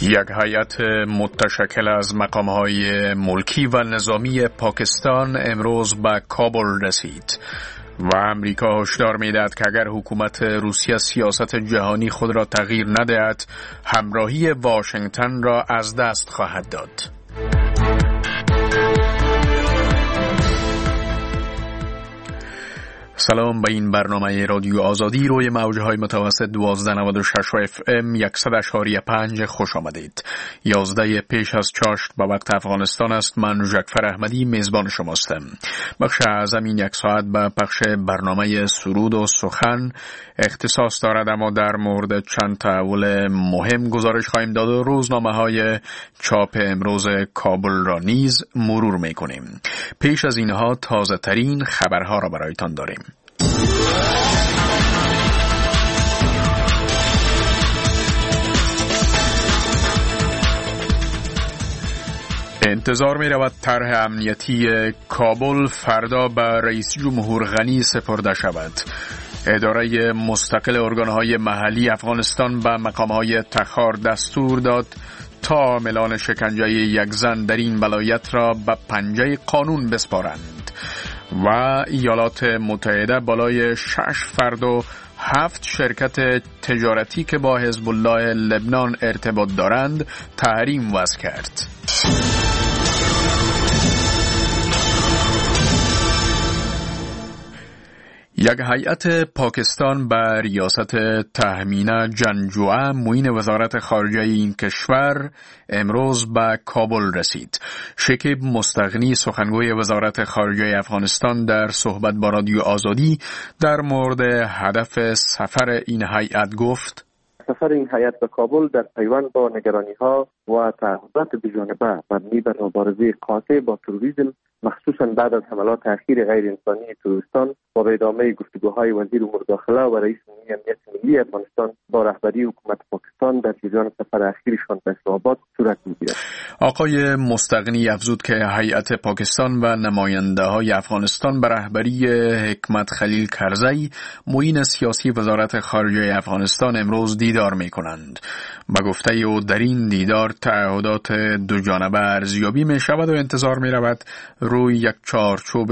یک هیئت متشکل از مقام‌های ملکی و نظامی پاکستان امروز به کابل رسید و امریکا هشدار می‌دهد که اگر حکومت روسیه سیاست جهانی خود را تغییر ندهد، همراهی واشنگتن را از دست خواهد داد. سلام، به این برنامه رادیو آزادی روی موجهای متوسط 1296 و FM 100.5 خوش آمدید. 11 پیش از چاشت به وقت افغانستان است. من جعفر احمدی میزبان شماستم. بخش اعظم این یک ساعت به پخش برنامه سرود و سخن اختصاص دارد، اما در مورد چند تحول مهم گزارش خواهیم داد و روزنامه‌های چاپ امروز کابل را نیز مرور می‌کنیم. پیش از اینها تازه ترین خبرها را برایتان داریم. انتظار می رود طرح امنیتی کابل فردا به رئیس جمهور غنی سپرده شود. اداره مستقل ارگانهای محلی افغانستان به مقامهای تخار دستور داد تا عاملان شکنجه یک زن در این ولایت را به پنجه قانون بسپارند. و ایالات متحده بالای 6 فرد و 7 شرکت تجارتی که با حزب الله لبنان ارتباط دارند تحریم وضع کرد. یک هیئت پاکستان به ریاست تهمینه جنجوعه معین وزارت خارجه این کشور امروز به کابل رسید. شکیب مستغنی سخنگوی وزارت خارجه افغانستان در صحبت با رادیو آزادی در مورد هدف سفر این هیئت گفت: سفر این هیئت به کابل در پیوند با نگرانی‌ها و تعهدات دوجانبه مبنی بر مبارزه قاطع با تروریسم، مخصوصاً بعد از حملات اخیر غیر انسانی تروریستان و به ادامه گفتگوهای وزیر امور داخله و رئیس امنیت ملی افغانستان با رهبری حکومت پاکستان در جریان سفر اخیرشان به اسلام آباد صورت می‌گیرد. آقای مستغنی افزود که هیئت پاکستان و نماینده‌های افغانستان به رهبری حکمت خلیل کرزی معین سیاسی وزارت خارجه افغانستان امروز دیدار می‌کنند. به گفته او در این دیدار تعهدات دوجانبه ارزیابی می‌شود و انتظار می‌رود روی یک چارچوب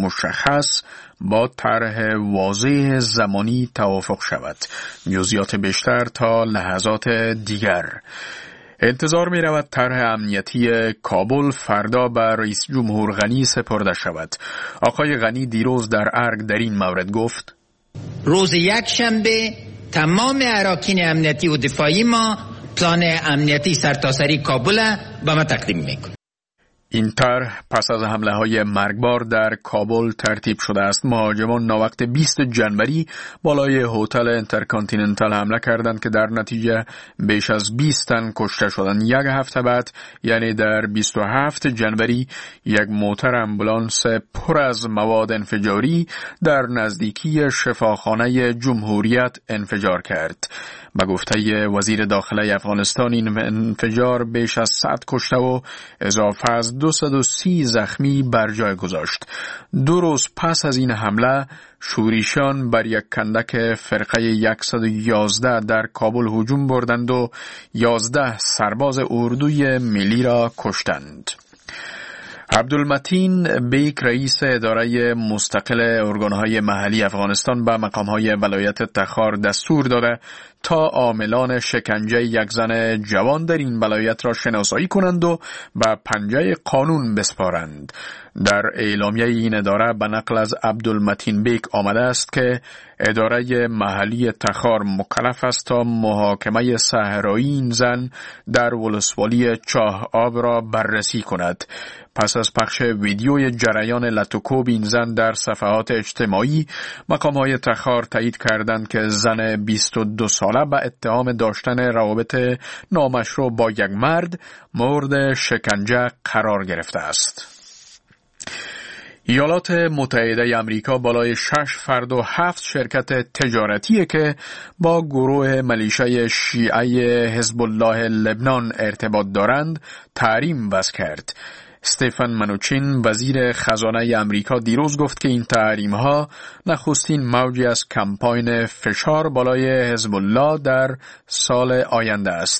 مشخص با طرح واضح زمانی توافق شود. جزئیات بیشتر تا لحظات دیگر. انتظار می رود طرح امنیتی کابل فردا به رئیس جمهور غنی سپرده شود. آقای غنی دیروز در ارگ در این مورد گفت: روز یکشنبه تمام اراکین امنیتی و دفاعی ما پلان امنیتی سرتاسری کابل به ما تقدیم میکنه. این طرح پس از حمله‌های مرگبار در کابل ترتیب شده است. مهاجمان ناوقت 20 جنوری بالای هتل انترکانتیننتال حمله کردند که در نتیجه بیش از 20 تن کشته شدند. یک هفته بعد، یعنی در 27 جنوری، یک موتر آمبولانس پر از مواد انفجاری در نزدیکی شفاخانه جمهوریت انفجار کرد. به گفته وزیر داخله افغانستان این انفجار بیش از 100 کشته و اضافه از 230 زخمی بر جای گذاشت. 2 روز پس از این حمله شوریشان بر یک کندک فرقه 111 در کابل هجوم بردند و 11 سرباز اردوی ملی را کشتند. عبدالمتین بیک رئیس اداره مستقل ارگانهای محلی افغانستان به مقامهای ولایت تخار دستور داده تا عاملان شکنجه یک زن جوان در این ولایت را شناسایی کنند و به پنجه قانون بسپارند. در اعلامیه این اداره به نقل از عبدالمتین بیک آمده است که اداره محلی تخار مکلف است تا محاکمه صحرایی این زن در ولسوالی چاه آب را بررسی کند. پس از پخش ویدیوی جریان لطوکوب این زن در صفحات اجتماعی، مقام‌های تخار تایید کردند که زن 22 ساله به اتهام داشتن روابط نامشروع با یک مرد مورد شکنجه قرار گرفته است. ایالات متحده آمریکا بالای 6 فرد و 7 شرکت تجارتی که با گروه ملیشه شیعه حزب الله لبنان ارتباط دارند تحریم وضع کرد. استفان منوچین وزیر خزانه امریکا دیروز گفت که این تحریم‌ها نخستین موجی از کمپاین فشار بالای حزب الله در سال آینده است.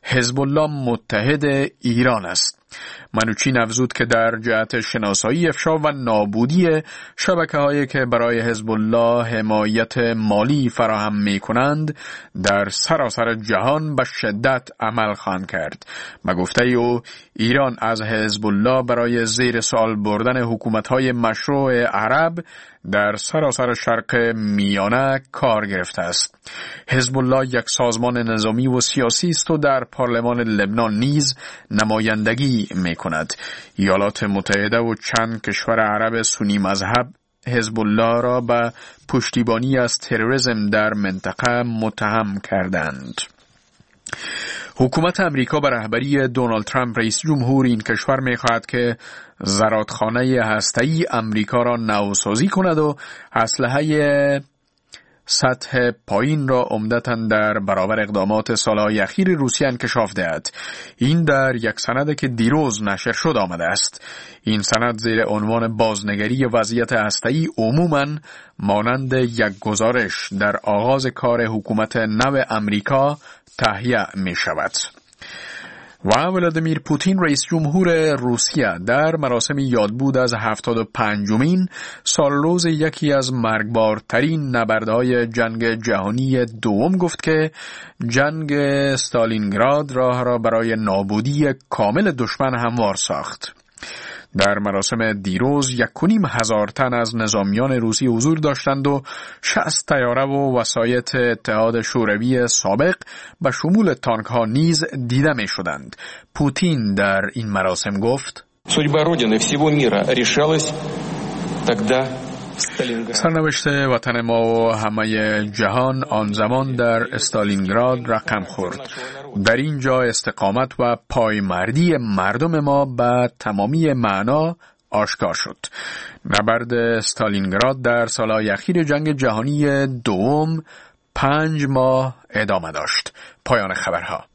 حزب الله متحد ایران است. منوچین افزود که در جهت شناسایی افشا و نابودی شبکه‌هایی که برای حزب الله حمایت مالی فراهم می‌کنند در سراسر جهان به شدت عمل خواهند کرد. به گفته او ایران از حزب الله برای زیر سوال بردن حکومت‌های مشروع عرب در سراسر شرق میانه کار گرفته است. حزب الله یک سازمان نظامی و سیاسی است و در پارلمان لبنان نیز نمایندگی می‌کند. ایالات متحده و چند کشور عرب سنی مذهب حزب الله را به پشتیبانی از تروریسم در منطقه متهم کردند. حکومت امریکا به رهبری دونالد ترامپ رئیس جمهور این کشور می‌خواهد که زرادخانه هسته‌ای امریکا را نوسازی کند و اسلحه سطح پایین را عمدتاً در برابر اقدامات سالهای اخیر روسیه انکشاف دهد. این در یک سند که دیروز نشر شد آمده است. این سند زیر عنوان بازنگری وضعیت هسته‌ای عموماً مانند یک گزارش در آغاز کار حکومت نو امریکا تهیه می شود. و ولادیمیر پوتین رئیس جمهور روسیه در مراسم یادبود از 75مین سالروز یکی از مرگبارترین نبردهای جنگ جهانی دوم گفت که جنگ استالینگراد راه را برای نابودی کامل دشمن هموار ساخت. در مراسم دیروز 1,500 تن از نظامیان روسی حضور داشتند و 60 طیاره و وسایط اتحاد شوروی سابق به شمول تانک ها نیز دیده می شدند. پوتین در این مراسم گفت: سرنوشت وطن ما و همه جهان آن زمان در استالینگراد رقم خورد. در اینجا استقامت و پایمردی مردم ما به تمامی معنا آشکار شد. نبرد استالینگراد در سالهای اخیر جنگ جهانی دوم 5 ماه ادامه داشت. پایان خبرها.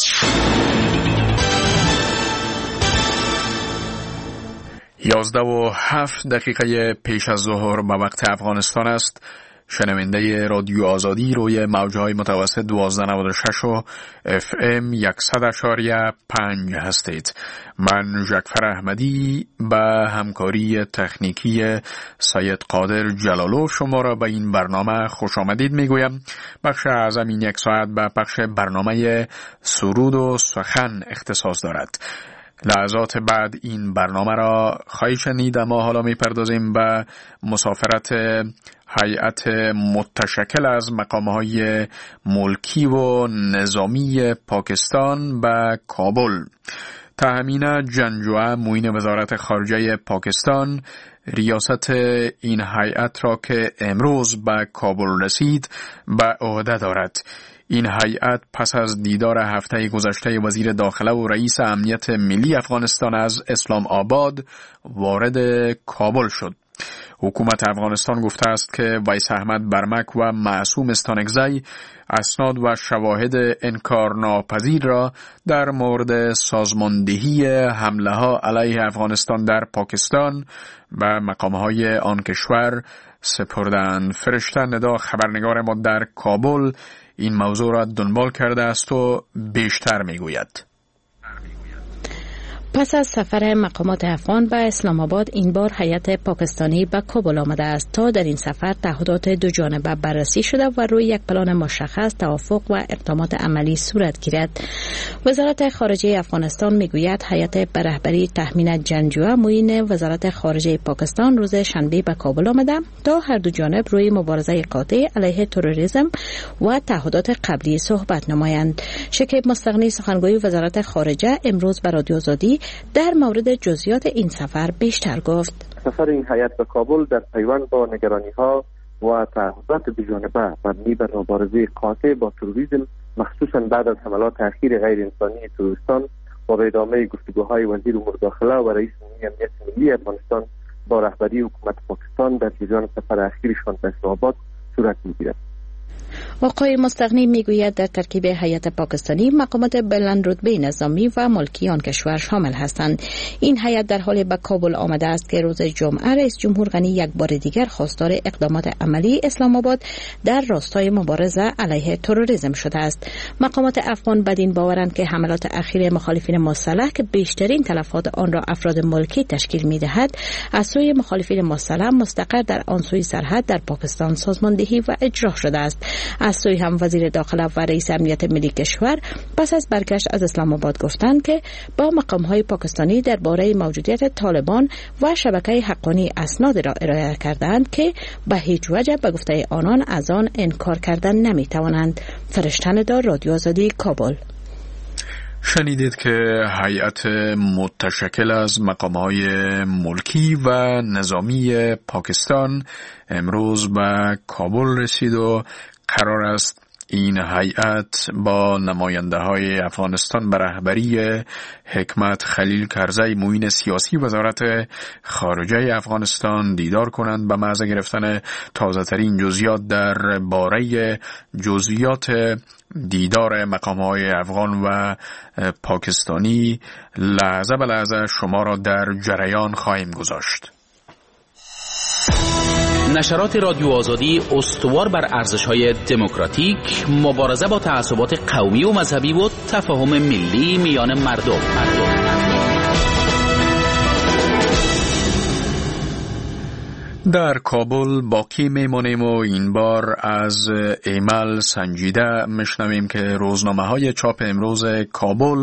یازده و 7 دقیقه پیش از ظهر به وقت افغانستان است. شنونده رادیو آزادی روی موجهای متوسط 1296 و FM 100.5 هستید. من جعفر احمدی به همکاری تکنیکی سید قادر جلالو شما را به این برنامه خوش آمدید میگویم. بخش اعظم این یک ساعت به پخش برنامه سرود و سخن اختصاص دارد. لحظات بعد این برنامه را خواهید شنید، اما حالا میپردازیم به مسافرت هیئت متشکل از مقامهای ملکی و نظامی پاکستان به کابل. تأمین جنجوعه معین وزارت خارجه پاکستان ریاست این هیئت را که امروز به کابل رسید به عهده دارد. این هیئت پس از دیدار هفته گذشته وزیر داخله و رئیس امنیت ملی افغانستان از اسلام آباد وارد کابل شد. حکومت افغانستان گفته است که ویس احمد برمک و معصوم استانکزی اسناد و شواهد انکارناپذیر را در مورد سازماندهی حمله ها علیه افغانستان در پاکستان به مقامهای آن کشور سپردند. فرشته ندا خبرنگار ما در کابل این موضوع را دنبال کرده است و بیشتر میگوید. پس از سفر مقامات افغان به اسلام آباد، این بار هیئت پاکستانی به کابل آمده است تا در این سفر تعهدات دو جانبه بررسی شده و روی یک پلان مشخص توافق و اقدامات عملی صورت گیرد. وزارت خارجه افغانستان میگوید هیئت به رهبری تأمین جنجوعه معین وزارت خارجه پاکستان روز شنبه به کابل آمده تا هر دو جانب روی مبارزه قاطع علیه تروریسم و تعهدات قبلی صحبت نمایند. شکیب مستغنی سخنگوی وزارت خارجه امروز به رادیو آزادی در مورد جزئیات این سفر بیشتر گفت. سفر این هیئت به کابل در پیوند با نگرانی‌ها و تعهدات دوجانبه مبنی بر مبارزه قاطع با تروریسم، مخصوصاً بعد از حملات اخیر غیر انسانی تروریستان و به ادامه گفتگوهای وزیر امور داخله و رئیس امنیت ملی افغانستان با رهبری حکومت پاکستان در جریان سفر اخیرشان به اسلام آباد صورت می‌گیرد. آقای مستغنی میگوید در ترکیب هیئت پاکستانی مقامات بلندرتبه نظامی و ملکی آن کشور شامل هستند. این هیئت در حال به کابل آمده است که روز جمعه رئیس جمهور غنی یک بار دیگر خواستار اقدامات عملی اسلام آباد در راستای مبارزه علیه تروریسم شده است. مقامات افغان بدین باورند که حملات اخیر مخالفین مسلح که بیشترین تلفات آن را افراد ملکی تشکیل می‌دهد، از سوی مخالفین مسلح مستقر در آن سوی سرحد در پاکستان سازماندهی و اجرا شده است. از سوی هم وزیر داخله و رئیس امنیت ملی کشور پس از برگشت از اسلام آباد گفتند که با مقام‌های پاکستانی درباره موجودیت طالبان و شبکه حقانی اسناد را ارائه کردند که به هیچ وجه به گفته آنان از آن انکار کردن نمی‌توانند. فرشته دار، رادیو آزادی، کابل. شنیدید که هیئت متشکل از مقام‌های ملکی و نظامی پاکستان امروز به کابل رسید و قرار است این هیئت با نماینده‌های افغانستان به رهبری حکمت خلیل کرزی معین سیاسی وزارت خارجه افغانستان دیدار کنند به محض گرفتن تازه‌ترین جزئیات در باره جزئیات دیدار مقام‌های افغان و پاکستانی لحظه به لحظه شما را در جریان خواهیم گذاشت. نشرات رادیو آزادی استوار بر ارزش‌های دموکراتیک، مبارزه با تعصبات قومی و مذهبی و تفاهم ملی میان مردم. در کابل باقی میمانیم و این بار از ایمل سنجیده میشنویم که روزنامه‌های چاپ امروز کابل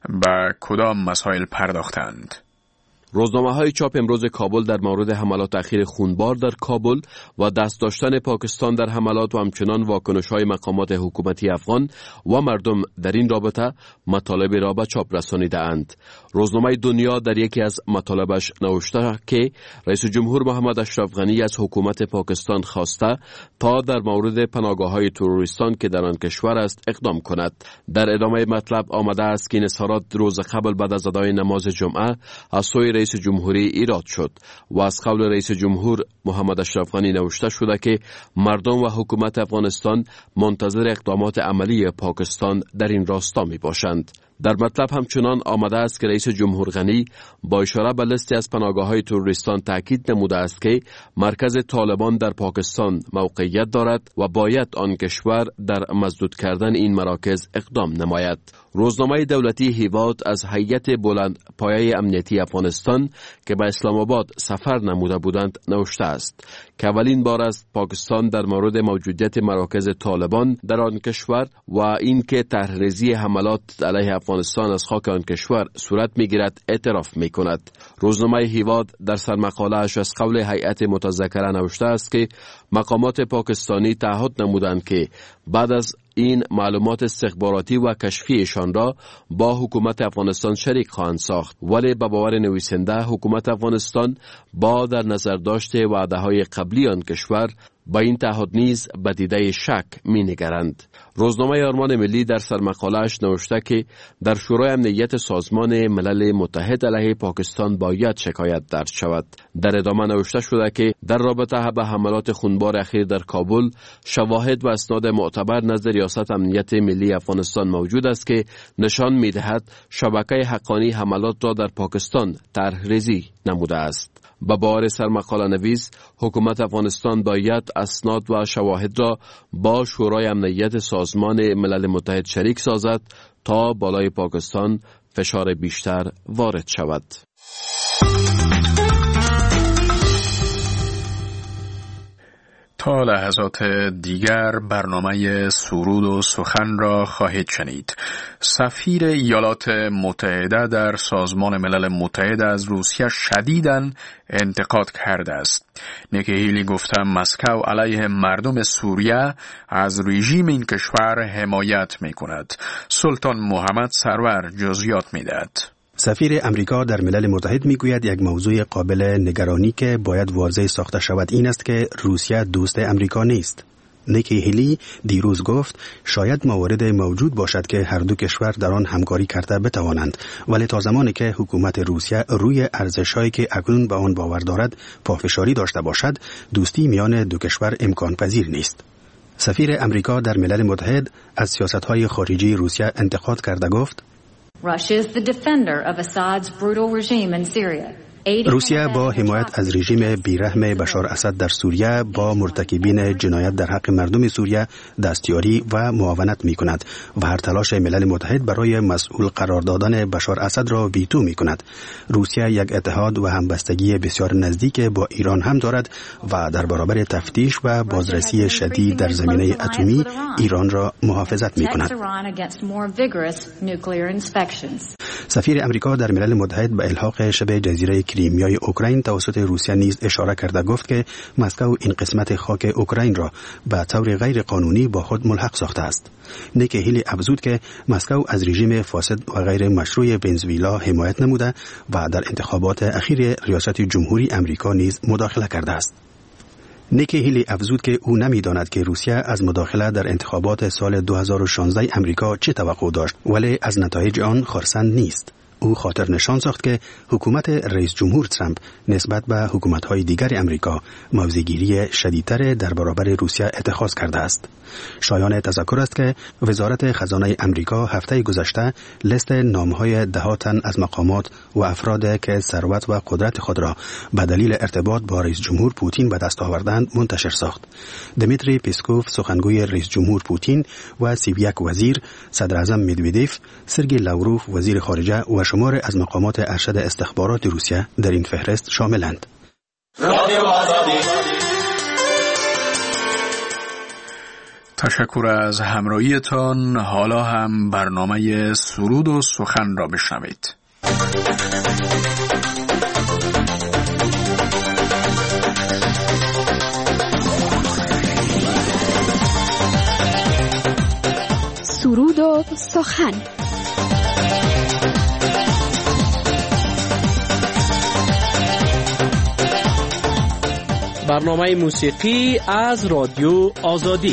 به کدام مسائل پرداختند. روزنامه‌های چاپ امروز کابل در مورد حملات اخیر خونبار در کابل و دست داشتن پاکستان در حملات و همچنان واکنش‌های مقامات حکومتی افغان و مردم در این رابطه مطالب را به چاپ رسانیده‌اند. روزنامه دنیا در یکی از مطالبش نوشته که رئیس جمهور محمد اشرف غنی از حکومت پاکستان خواسته تا در مورد پناهگاه‌های تروریستان که در آن کشور است اقدام کند. در ادامه مطلب آمده است که این اظهارات روز قبل بعد از ادای نماز جمعه از سوی رئیس جمهوری ایراد شد و از قول رئیس جمهور محمد اشرف غنی نوشته شده که مردم و حکومت افغانستان منتظر اقدامات عملی پاکستان در این راستا می باشند. در مطلب همچنان آمده است که رئیس جمهور غنی با اشاره به لیستی از پناهگاه‌های تروریستان تاکید نموده است که مرکز طالبان در پاکستان موقعیت دارد و باید آن کشور در مسدود کردن این مراکز اقدام نماید. روزنامه دولتی هیواد از هیئت بلند پایه امنیتی افغانستان که به اسلام آباد سفر نموده بودند نوشته است که اولین بار است پاکستان در مورد موجودیت مراکز طالبان در آن کشور و اینکه طرح‌ریزی حملات علیه افغانستان از خاک آن کشور صورت می‌گیرد اعتراف می‌کند. روزنامه هیواد در سرمقاله‌اش از قول هیئت متذکره نوشته است که مقامات پاکستانی تعهد نمودند که بعد از این معلومات استخباراتی و کشفیشان را با حکومت افغانستان شریک خواهند ساخت، ولی به باور نویسنده حکومت افغانستان با در نظر داشته وعده‌های قبلی آن کشور با این تعهد نیز به دیده شک می‌نگرند. روزنامه آرمان ملی در سرمقاله‌اش نوشته که در شورای امنیت سازمان ملل متحد علیه پاکستان باید شکایت درج شود. در ادامه نوشته شده که در رابطه با حملات خونبار اخیر در کابل شواهد و اسناد معتبر نزد ریاست امنیت ملی افغانستان موجود است که نشان می‌دهد شبکه حقانی حملات را در پاکستان طرح‌ریزی نموده است. به باور سرمقاله نویس حکومت افغانستان باید اسناد و شواهد را با شورای امنیت سازمان ملل متحد شریک سازد تا بالای پاکستان فشار بیشتر وارد شود. تا لحظات دیگر برنامه سرود و سخن را خواهید شنید. سفیر ایالات متحده در سازمان ملل متحد از روسیه شدیداً انتقاد کرده است. نیکی هیلی گفته مسکو علیه مردم سوریه از رژیم این کشور حمایت می کند. سلطان محمد سرور جزئیات می دهد. سفیر امریکا در ملل متحد میگوید یک موضوع قابل نگرانی که باید واضح ساخته شود این است که روسیه دوست امریکا نیست. نیکی هیلی دیروز گفت شاید موارد موجود باشد که هر دو کشور در آن همکاری کرده بتوانند، ولی تا زمانی که حکومت روسیه روی ارزش‌هایی که اکنون به آن باور دارد پافشاری داشته باشد، دوستی میان دو کشور امکان پذیر نیست. سفیر امریکا در ملل متحد از سیاست‌های خارجی روسیه انتقاد کرده گفت: روسیه با حمایت از رژیم بیرحم بشار اسد در سوریه با مرتکبین جنایت در حق مردم سوریه دستیاری و معاونت می کند و هر تلاش ملل متحد برای مسئول قرار دادن بشار اسد را ویتو می کند. روسیه یک اتحاد و همبستگی بسیار نزدیک با ایران هم دارد و در برابر تفتیش و بازرسی شدید در زمینه اتمی ایران را محافظت می کند. سفیر امریکا در ملل متحد به الحاق شبه جزیره کریمیای اوکراین توسط روسیه نیز اشاره کرده گفت که مسکو این قسمت خاک اوکراین را به طور غیر قانونی با خود ملحق ساخته است. نیکی هیلی افزود که مسکو از رژیم فاسد و غیر مشروع ونزوئلا حمایت نموده و در انتخابات اخیر ریاست جمهوری امریکا نیز مداخله کرده است. نیکی هیلی افزود که او نمی‌داند که روسیه از مداخله در انتخابات سال 2016 امریکا چه توقع داشت، ولی از نتایج آن خرسند نیست. او خاطر نشان ساخت که حکومت رئیس جمهور ترامپ نسبت به حکومت‌های دیگر امریکا موضع‌گیری شدیدتر در برابر روسیه اتخاذ کرده است. شایان تذکر است که وزارت خزانه امریکا هفته گذشته لیست نام‌های ده تن از مقامات و افراد که ثروت و قدرت خود را به دلیل ارتباط با رئیس جمهور پوتین به دست آوردند منتشر ساخت. دمیتری پیسکوف سخنگوی رئیس جمهور پوتین و 31 وزیر، صدر اعظم مدودیف، سرگئی لاوروف وزیر خارجه و شمار از مقامات ارشد استخبارات روسیه در این فهرست شاملند. تشکر از همراهیتان. حالا هم برنامه سرود و سخن را بشنوید. سرود و سخن. برنامه موسیقی از رادیو آزادی.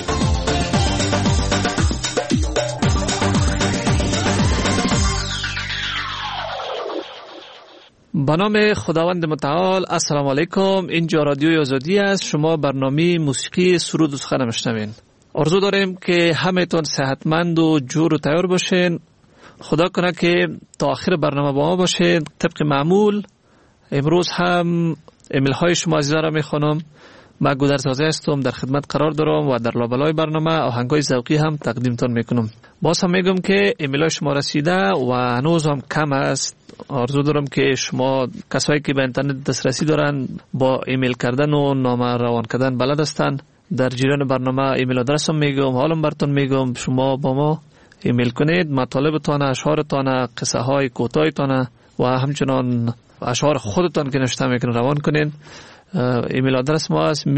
به نام خداوند متعال. السلام علیکم. اینجا رادیو آزادی است. شما برنامه موسیقی سرود و سخن میشنوین. آرزو داریم که همه‌تون صحتمند و جور و تیار باشین. خدا کنه که تا آخر برنامه با ما باشین. طبق معمول امروز هم ایمیل های شما عزیزان را میخوانم. من گودرزاده هستم، در خدمت قرار دارم و در لابلای برنامه آهنگای ذوقی هم تقدیمتان میکنم. باز هم میگم که ایمیل های شما رسیده و هنوز هم کم است. آرزو دارم که شما کسایی که به اینترنت دسترسی دارن با ایمیل کردن و نامه روان کردن بلد هستن، در جریان برنامه ایمیل آدرس هم میگم، حالم براتون میگم. شما با ما ایمیل کنید، مطالبتان، اشعارتان، قصه های کوتاهتان و همچنان اشعار خودتان که نوشته میکنین روان کنین. ایمیل آدرس ما است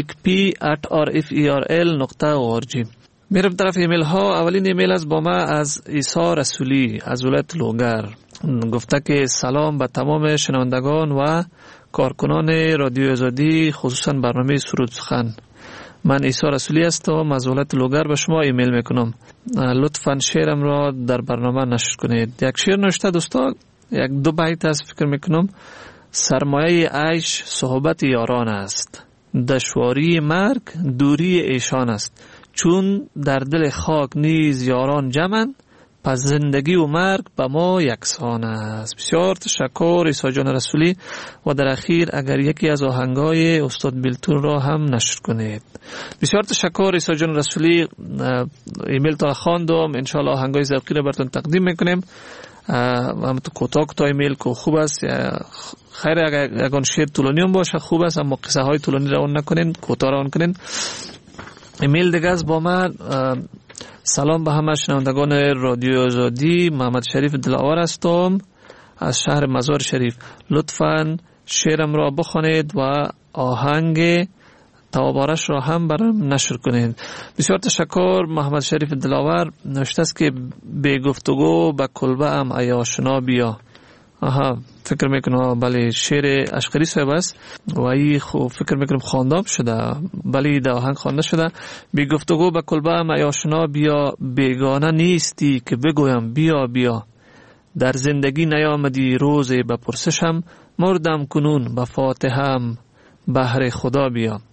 musicp@rferl.org. میرم طرف ایمیل ها. اولین ایمیل از با ما از عیسی رسولی از ولایت لوگر. گفته که سلام به تمام شنوندگان و کارکنان رادیو آزادی، خصوصا برنامه سرود سخن. من عیسی رسولی هستم از ولایت لوگر. به شما ایمیل میکنم، لطفاً شعرم را در برنامه نشر کنید. یک شعر نوشته دوستا، یک دو بیت از فکر میکنم. سرمایه عیش صحبت یاران است، دشواری مرگ دوری ایشان است. چون در دل خاک نیز یاران جمعند، پس زندگی و مرگ به ما یکسان است. بسیار تشکر عیسی جان رسولی. و در اخیر اگر یکی از آهنگای استاد بیلتون را هم نشر کنید. بسیار تشکر عیسی جان رسولی. ایمیل تا خواندم، انشالله آهنگای ذوقی را براتون تقدیم میکنیم. هم تو کوتاه ایمیل که خوب است. خیر اگر شعر طولانی هم باشه خوب است، اما قصه های طولانی روان نکنین، کوتاه روان کنین. ایمیل دیگه از با من. سلام به همه شنوندگان رادیو آزادی. محمد شریف دلاور هستم از شهر مزار شریف. لطفاً شعرم را بخوانید و آهنگ توابارش را هم برام نشر کنید. بسیار تشکر. محمد شریف دلاور نوشته است که به گفتگو به کلبه ام ای آشنا بیا. فکر میکنم بله شعر اشقری صاحب است و ای خوب فکر میکنم خواندم شده، بله در آهنگ خوانده شده. بی گفتگو به کلبه ام ای آشنا بیا، بیگانه نیستی که بگویم بیا بیا. در زندگی نیامدی روز بپرسشم، مردم کنون به فاتحم بهر خدا بیا.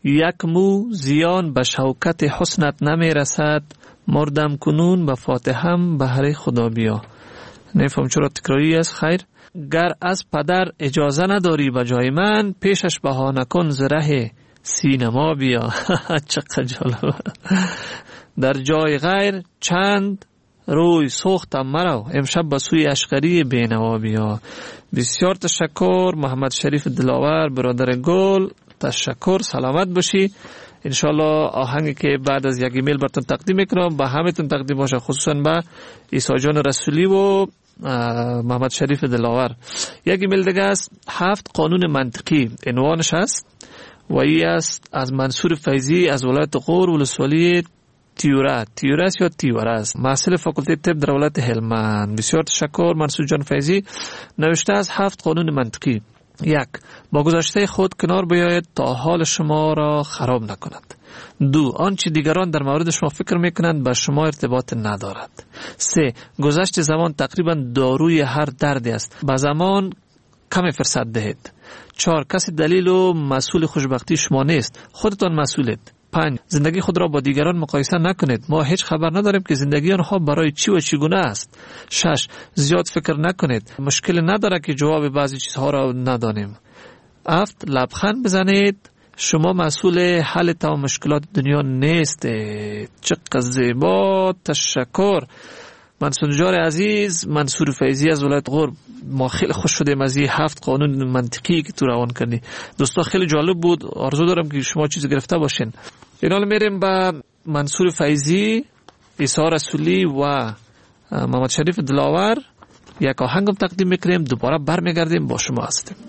یک مو زیان به شوکت حسنت نمی رسد، مردم کنون به فاتحم بهر خدا بیا. نفهم چرا تکراری است. خیر، گر از پدر اجازه نداری به جای من، پیشش بهانه کن ز ره سینما بیا. چقدر جالب. در جای غیر چند روی سوختم مرا، امشب به سوی اشقری بینوا بیا. بسیار تشکر محمد شریف دلاور برادر گل، تشکر، سلامت باشی. انشالله آهنگی که بعد از یک ایمیل براتون تقدیم میکنم به همتون تقدیم باشه، خصوصا به عیسی جان رسولی و محمد شریف دلاور. یک ایمیل دیگه است، 7 قانون منطقی عنوانش است و ای است از منصور فیضی از ولایت غور ولسوالی تیوره یا تیوره است، محصل فاکولته طب در ولایت هلمند. بسیار تشکر منصور جان فیضی. نوشته از 7 قانون منطقی. 1. با گذشته خود کنار بیاید تا حال شما را خراب نکند. 2. آنچه دیگران در مورد شما فکر میکنند با شما ارتباط ندارد. 3. گذشت زمان تقریبا داروی هر دردی است، با زمان کمی فرصت دهید. 4. کسی دلیل و مسئول خوشبختی شما نیست، خودتان مسئولید. 5. زندگی خود را با دیگران مقایسه نکنید، ما هیچ خبر نداریم که زندگی آنها برای چی و چگونه است. 6. زیاد فکر نکنید، مشکل نداره که جواب بعضی چیزها را ندانیم. 7. لبخند بزنید، شما مسئول حل تمام مشکلات دنیا نیستید. چقدر زیبا، تشکر منصور جان عزیز، منصور فیضی از ولایت غور. ما خیلی خوش شدیم از این 7 قانون منطقی که تو روان کردی. دوستا خیلی جالب بود، آرزو دارم که شما چیز گرفته باشین. اینال میریم با منصور فیضی، عیسی رسولی و محمد شریف دلاور یک آهنگم تقدیم میکنیم، دوباره برمیگردیم با شما هستیم.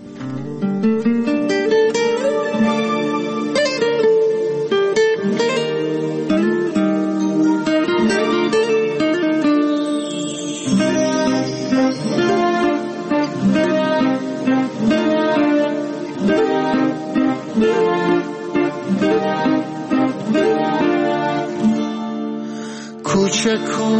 کوچه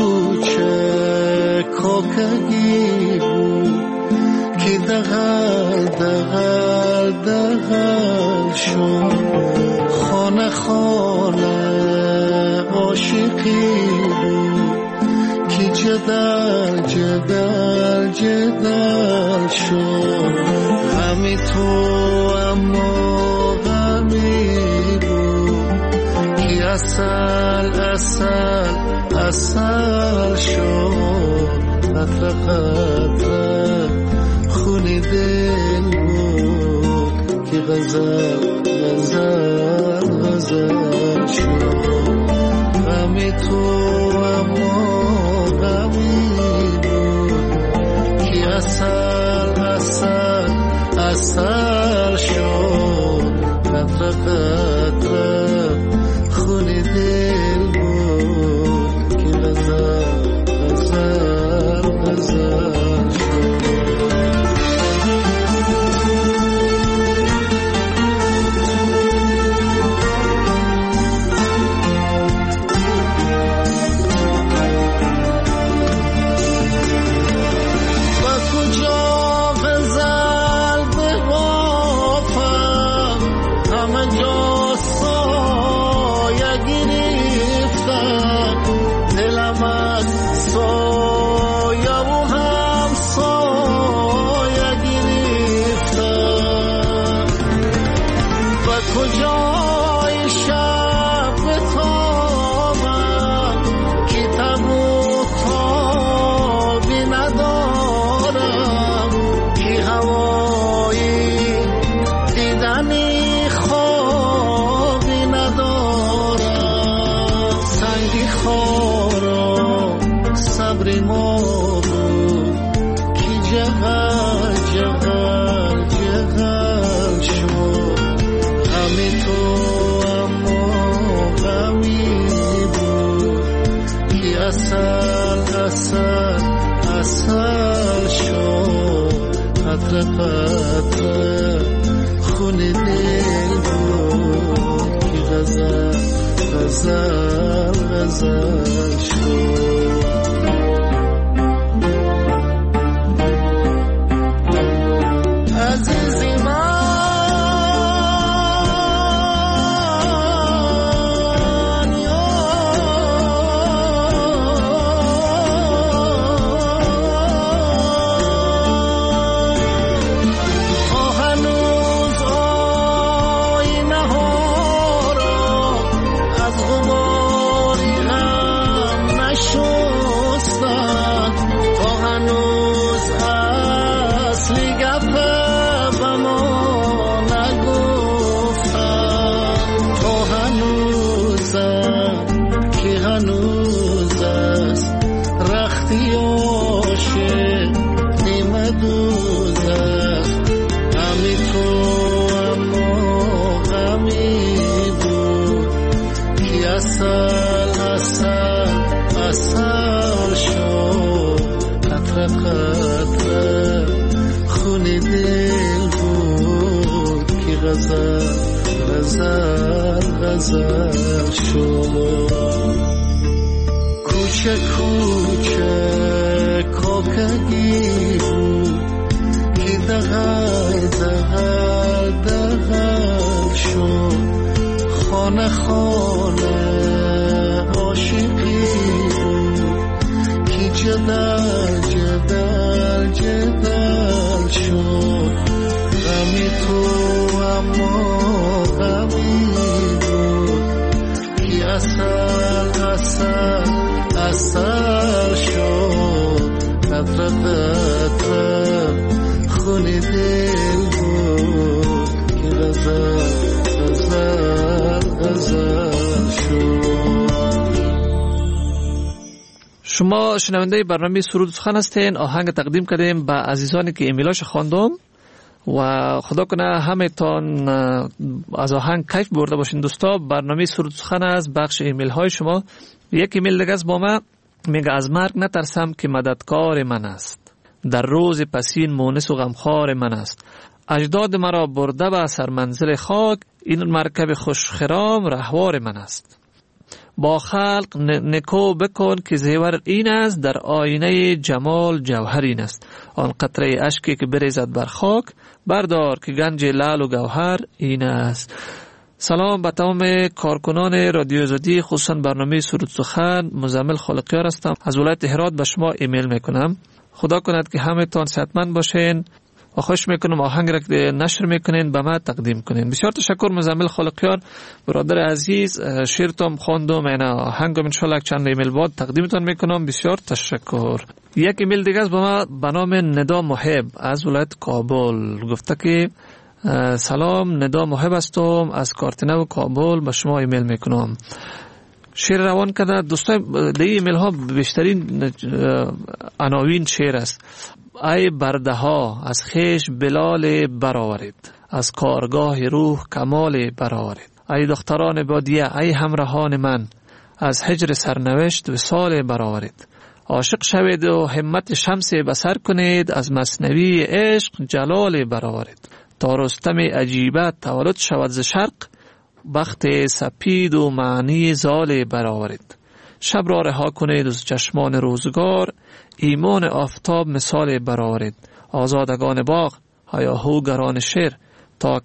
کوچه کوکگی بود که دغل دغل دغل شد، خانه خانه عاشقی بود که جدل جدل جدل شد. همی تو اما غمی بود که اصل اصل اصل شد. قطره قطره خونی دل بود که غزل غزل غزل شد. غمی تو اما غمی بود که اصل اصل اصل شد. قطره قطره خونی دل بود که غزل غزل غزل شد. قطره قطره خونی دل بود که غزل غزل غزل شد. عزیزی من غزل غزل غزل شد. کوچه کوچه کاکگی بود که دغل دغل دغل شد. خانه خانه عاشقی بود که جدل جدل جدل شد. غمی تو اما غمی بود که اصل اصل اصل شد. قطره قطره خون دل بود که غزل غزل غزل شد. شما شنونده برنامه سرود سخن هستین. آهنگ تقدیم کردیم به عزیزانی که ایمیلاش خواندم و خدا کنه همه تان از آهنگ کیف برده باشین. دوستا برنامه سرود سخن از بخش ایمیل های شما. یک ایمیل دیگه از با ما میگه از مرگ نترسم که مددکار من است، در روز پسین مونس و غمخوار من است. اجداد مرا برده به سرمنزل خاک، این مرکب خوشخرام رهوار من است. با خلق نکو بکن که زیور این است، در آینه جمال جوهر این است. آن قطره اشکی که بریزد بر خاک، بردار که گنج لعل و گوهر این است. سلام به تمام کارکنان رادیو آزادی، خصوصا برنامه سرود سخن. مزمل خالقیار هستم، از ولایت هرات به شما ایمیل میکنم. خدا کند که همه تان صحتمند باشین و خوش میکنم آهنگ را که نشر میکنین به ما تقدیم کنین. بسیار تشکر مزمل خالقیار برادر عزیز. شعرتم خواندم، اینا آهنگم ان شاء الله چند ایمیل بعد تقدیمتون میکنم. بسیار تشکر. یک ایمیل دیگه از با ما به نام ندا محب از ولایت کابل گفته که سلام، ندا محب هستم از کارتنو کابل به شما ایمیل میکنم. شعر روان کرده دوستان. در ایمیل ها بیشترین عناوین شعر است. ای برده ها از خیش بلال برآورید، از کارگاه روح کمال برآورید. ای دختران بادیه، ای همراهان من، از هجر سرنوشت وصال برآورید. عاشق شوید و همت شمس بصر کنید، از مثنوی عشق جلال برآورید. تا رستم عجیبه تولد شود ز شرق، بخت سپید و معنی زال برآورید. شب را رها کنید از چشمان روزگار، ایمان آفتاب مثال برآورید. آزادگان باغ هیاهوگران شعر، تا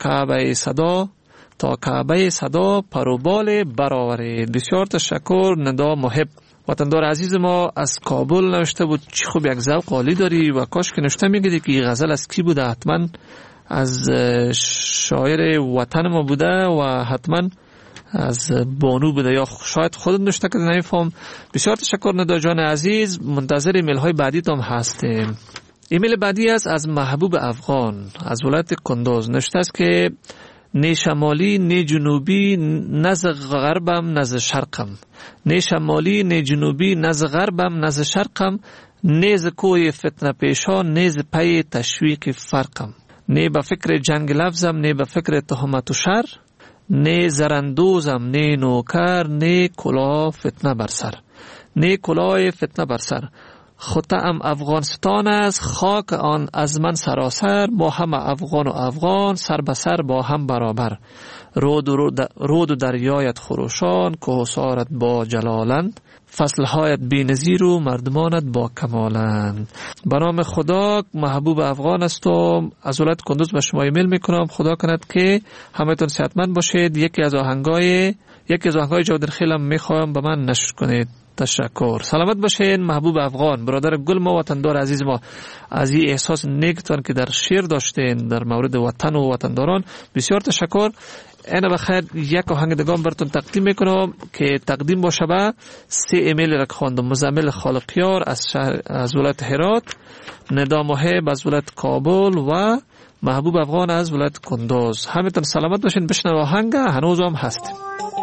کعبه صدا پروبال برآورید. بسیار تشکر ندا محب. وطندار عزیز ما از کابل نوشته بود چی خوب یک ذوق عالی داری و کاش که نوشته میگیدی که این غزل از کی بوده. حتما از شاعر وطن ما بوده و حتما از بانو بوده یا شاید خودت نوشته که نمیفهم. بسیار تشکر ندا جان عزیز. منتظر ایمیل های بعدی تام هستیم. ایمیل بعدی است از محبوب افغان از ولایت کندوز. نوشته است که نه شمالی نه جنوبی، نه ز غربم نه ز شرقم. نه شمالی نه جنوبی، نه ز غربم نه ز شرقم. نه ز کوی فتنه پیشان، نه ز پی تشویق فرقم. نه به فکر جنگ لفظم، نه به فکر تهمت و شر. نه زرندوزم نه نوکر، نه کلاه فتنه بر سر. نه کلاه فتنه بر سر. خطه‌ام افغانستان است، خاک آن از من سراسر. با هم افغان و افغان، سر به سر با هم برابر. رود و دریایت خروشان، کوهسارت با جلالند. فصلهایت بی نظیر و مردمانت با کمالند. به نام خدا محبوب افغان هستم، از ولایت کندوز به شما ایمیل میکنم. خدا کند که همتون صحتمند باشید. یکی از آهنگای جودر خیلم میخوایم به من نشر کنید. تشکر. سلامت باشین محبوب افغان. برادر گل ما وطندار عزیز ما، از این احساس نیکتان که در شعر داشتین در مورد وطن و وطنداران بسیار تشکر. اینا بخیر یک آهنگ دیگه براتون تقدیم میکنم که تقدیم باشه به 3 ایمیل را خواندم. مزمل خالقیار از ولایت هرات، ندا محب از ولایت کابل و محبوب افغان از ولایت کندوز. همتون سلامت باشین. بشنو آهنگ هنوزم هستیم.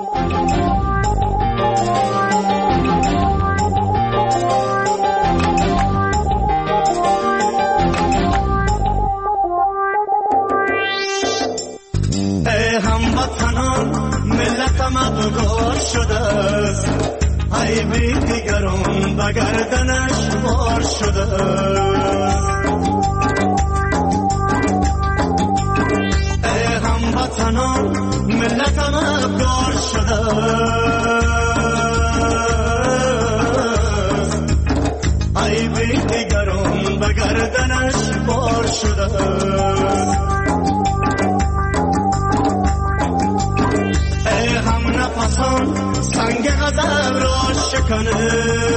مدگار شده است، ای بی دیگران به گردنش بار شده است. ای هموطنان هموطنان ملتم افگار شده عیب دیگران به گردنش بار شده ای هم نفسان سنگ غضب را شکنه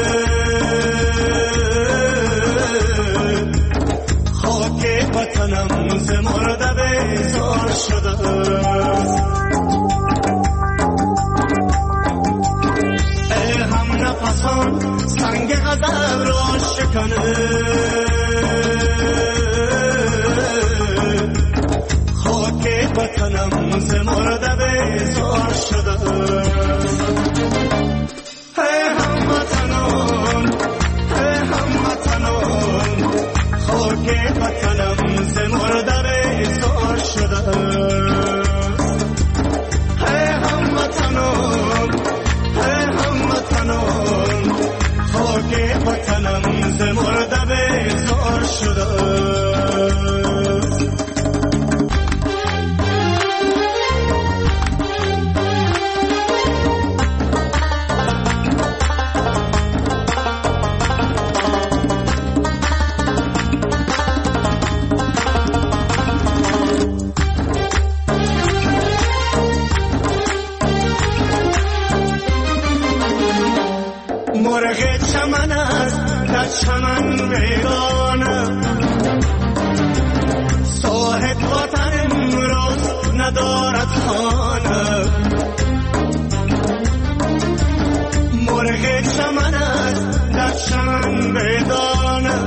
خاک وطنم ز مرده بیزار شده ای هم نفسان سنگ غضب را شکنه خاک وطنم ز مرده بیزار شده ای هموطنان خاک وطنم ز مرده بیزار شده ای هموطنان خاک وطنم ز مرده بیزار شده مرغ چمن است در چمن ویرانه صاحب وطن امروز ندارد خانه مرغ چمن است در چمن ویرانه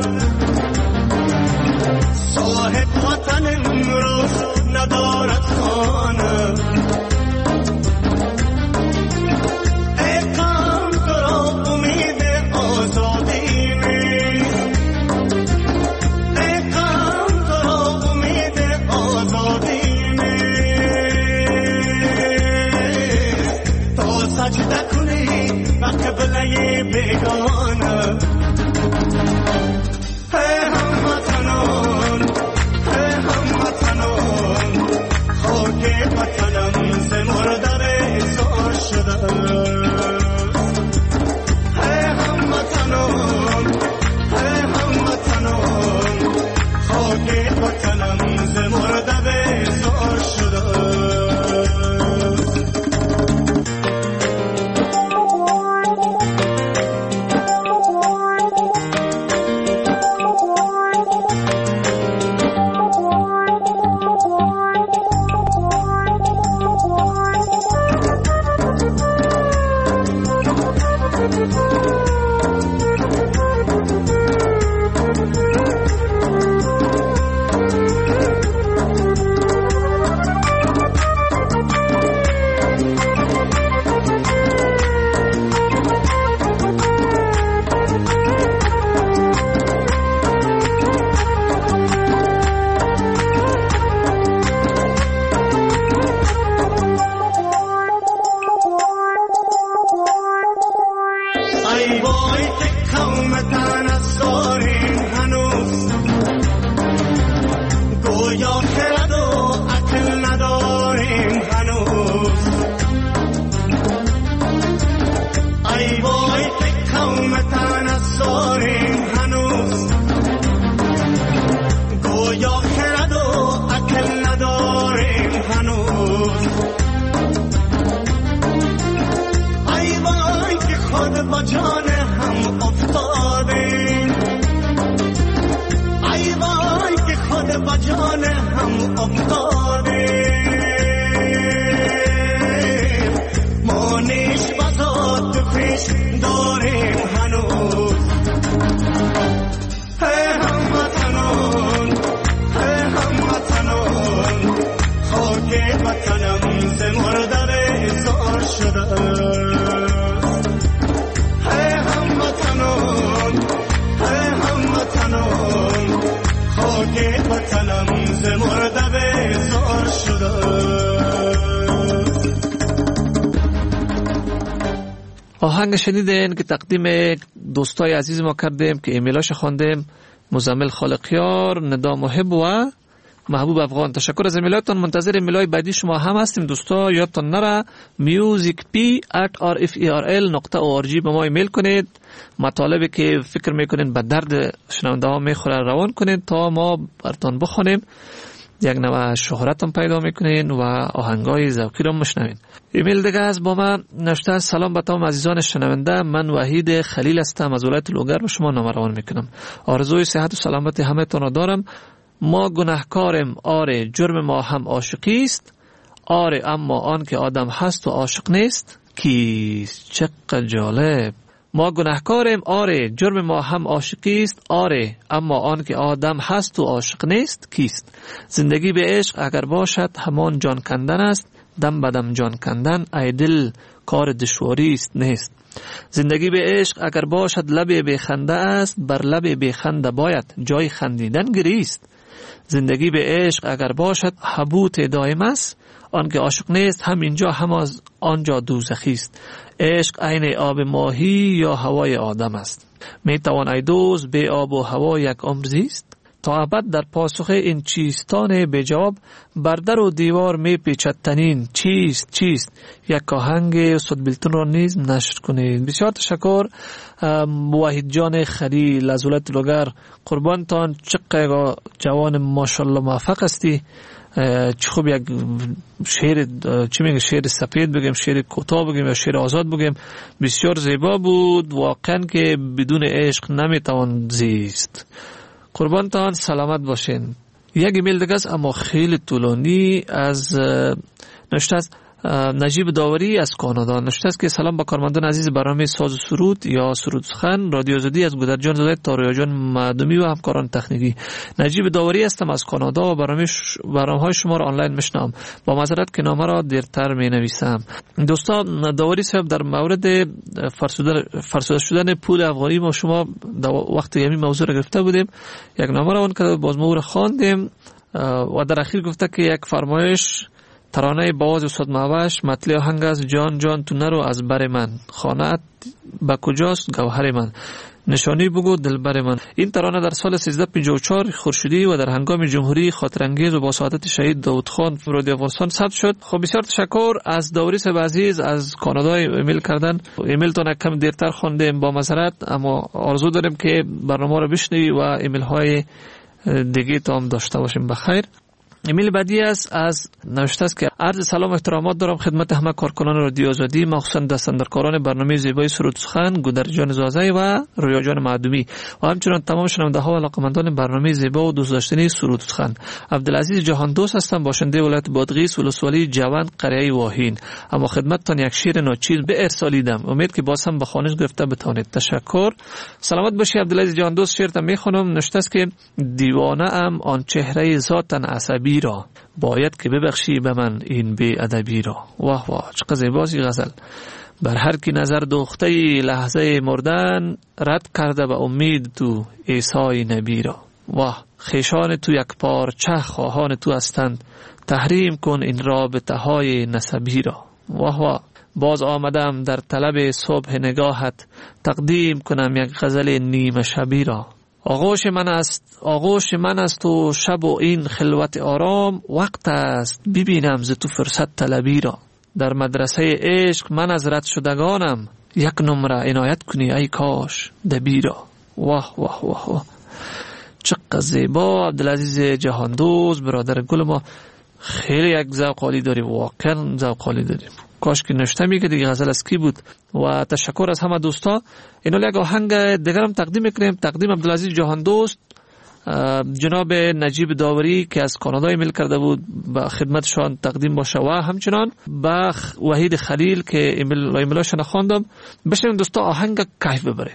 صاحب وطن امروز ندارد خانه بیگانه ای هموطنان خاک وطنم ز مرده بیزار شده ای هموطنان خاک وطنم ز مرده بیزار شده آهنگ شنیدین که تقدیم دوستای عزیز ما کردیم که ایمیلاش خواندیم. مزمل خالقیار، ندا محب و محبوب افغان. تشکر از ایمیلاتون. منتظر ایمیلای بعدی شما هم هستیم دوستا. یادتون نره musicp@rferl.org به ما ایمیل کنید. مطالبی که فکر میکنین به درد شنونده ها میخوره روان کنید تا ما براتون بخونیم. یک نوع شهرت هم پیدا میکنین و آهنگای ذوقی رو میشنوین. ایمیل دیگه از با من نوشته: سلام به تمام عزیزان شنونده، من وحید خلیل هستم از ولایت لوگر و شما نامه روان میکنم. آرزوی صحت و سلامتی همه تون را دارم. ما گناهکاریم، آره، جرم ما هم عاشقی است، آره، اما آن که آدم هست و عاشق نیست کیست؟ چقدر جالب. ما گناهکاریم، آره، جرم ما هم عاشقی است، آره، اما آن که آدم هست و عاشق نیست کیست؟ زندگی به عشق اگر باشد همان جان کندن است، دم بدم جان کندن ای دل کار دشواری است نیست. زندگی به عشق اگر باشد لب بخنده است، بر لب بخنده باید جای خندیدن گریست. زندگی به عشق اگر باشد حبوط دائم است، آن که عاشق نیست هم اینجا هم از آنجا دوزخی است. عشق عین آب ماهی یا هوای آدم است. می توان ای دوست به آب و هوا یک عمر زیست؟ تا ابد در پاسخ این چیستان به جواب، بر در و دیوار می پیچد تنین چیست؟ یک آهنگ صدبیلتون را نیز نشر کنید. بسیار تشکر وحید جان خلیل از ولایت لوگر. قربانتان، چقدر جوان ماشاءالله موفق هستی. چه خوب یک شعر، چی میگه، شعر سفید بگیم، شعر کوتاه بگیم یا شعر آزاد بگیم، بسیار زیبا بود. واقعا که بدون عشق نمیتوان زیست. قربانتان، سلامت باشین. یک ایمیل دیگه است اما خیلی طولانی از نوشته است نجیب داوری از کانادا. نوشته است که سلام با کارمندان عزیز برنامه ساز و سرود یا سرود سخن رادیو زدی از گودرجان زاده تا رویاجان معدومی و همکاران تکنیکی. نجیب داوری هستم از کانادا و برنامه‌های شما را آنلاین میشنوم. با معذرت که نامه را دیرتر مینویسم. دوستان، داوری صاحب در مورد فرسوده شدن پول افغانی ما شما وقتی همین موضوع را گرفته بودیم، یک نامه را اون که باز ما را خواندیم و در اخیر گفته که یک فرمایش ترانه باز استاد مهوش مطلع آهنگ است: جان جان تو نرو از بر من، خانه‌ات به کجاست گوهر من، نشانی بگو دلبر من. این ترانه در سال 1354 خورشیدی و در هنگام جمهوری خاطرانگیز و با سعادت شهید داود خان رادیو افغانستان ثبت شد. خب بسیار تشکر از داوری صاحب عزیز از کانادا ایمیل کردن. ایمیلتون کم دیرتر خواندیم، با معذرت، اما آرزو داریم که برنامه رو بشنوی و ایمیل های دیگه تا هم داشته باشیم. بخیر. ایمیل بعدی است از نوشته است که عرض سلام و احترامات دارم خدمت همه کارکنان رادیو آزادی، مخصوصا دستاندرکاران برنامه زیبای سرود سخن گودرجان زازی و رویاجان معدومی و همچنین تمام شنونده ها و علاقه‌مندان برنامه زیبا و دوست داشتنی سرود سخن. عبدالعزیز جهان دوست هستم، باشنده ولایت بادغیس ولسوالی جوان قریه واهین. اما خدمتتان یک شعر ناچیز به ارسالیدم، امید که باز هم به خوانش گرفته بتوانید. تشکر. سلامت باشی عبدالعزیز جهان دوست. شعرتم میخونم. نوشته است که دیوانه ام آن چهره ذاتن عصبی را، باید که ببخشی به من این بی ادبی را. واه واه، چقدر زیباست غزل. بر هر کی نظر دوخته لحظه مردن، رد کرده به امید تو عیسی نبی را. واه، خیشان تو یک پارچه خواهان تو هستند، تحریم کن این رابطه های نسبی را. واه واه، باز آمدم در طلب صبح نگاهت، تقدیم کنم یک غزل نیمه شبی را. آغوش من است و شب و این خلوت آرام، وقت است ببینم ز تو فرصت طلبی را. در مدرسه عشق من از رد شدگانم، یک نمره عنایت کنی ای کاش دبی را. واه واه واه واه، چقدر زیبا. عبدالعزیز جهاندوست برادر گل ما، خیلی یک ذوق عالی داری، واقعا ذوق عالی داری. کاش که نشتمی که دیگه غزل از کی بود. و تشکر از همه دوستا. اینو یک آهنگ دیگر هم تقدیم میکنیم. تقدیم عبدالعزیز جهاندوست، جناب نجیب داوری که از کانادا ایمیل کرده بود به خدمتشان تقدیم باشه و همچنان با وحید خلیل که ایمیلاش نخواندم. بشنویم دوستا آهنگ کیف ببره.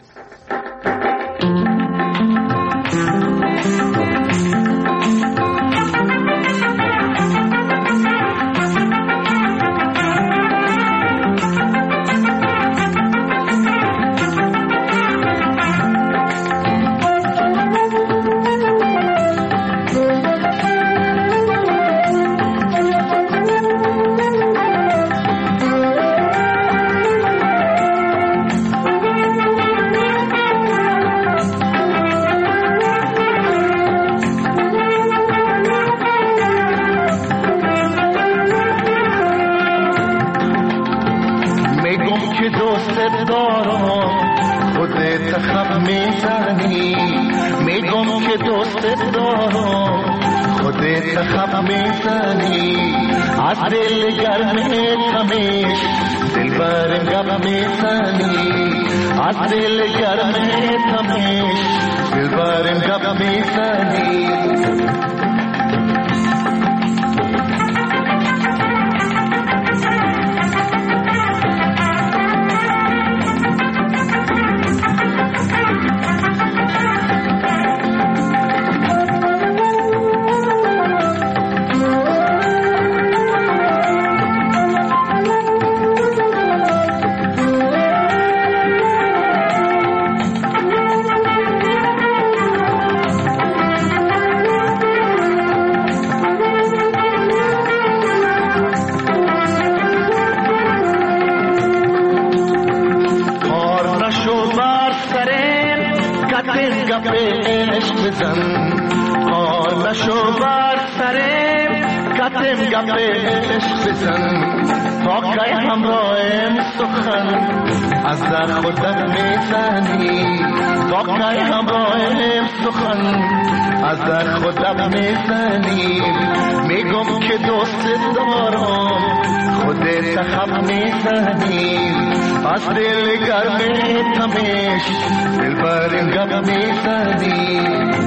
میزنی از دل گرم تمیش دلبرم گپ میزنی از دل گرم تمیش دلبرم گپ میزنی عشق بزن تا که همراهم سخن از در خودت میزنی تا که همراهم سخن از در خودت میزنی میگم که دوست دارم خودت خب میزنی از دل گرم تمیش دلبرم گپ میزنی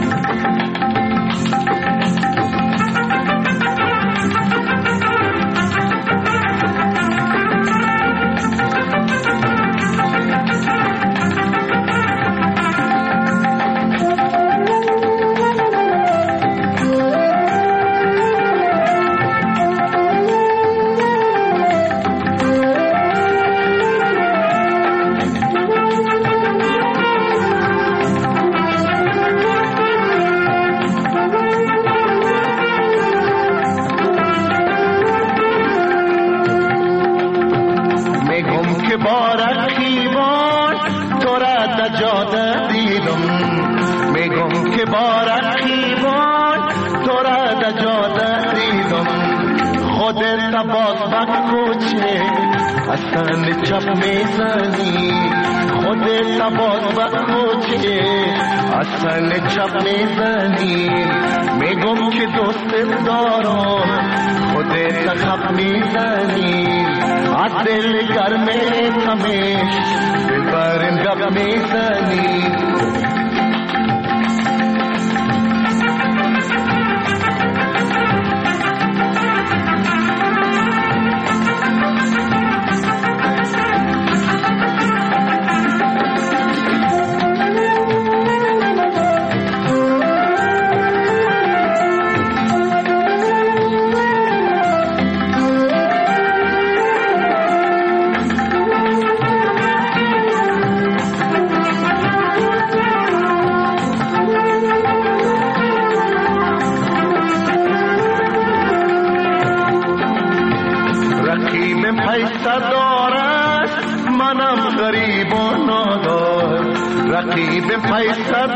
چپ میزنی خودت باز بخوچه اصلا چپ میزنی میگم که دوست دارم خودت خب میزنی از دل گرم تمیش دلبرم گپ میزنی رقیب پیسه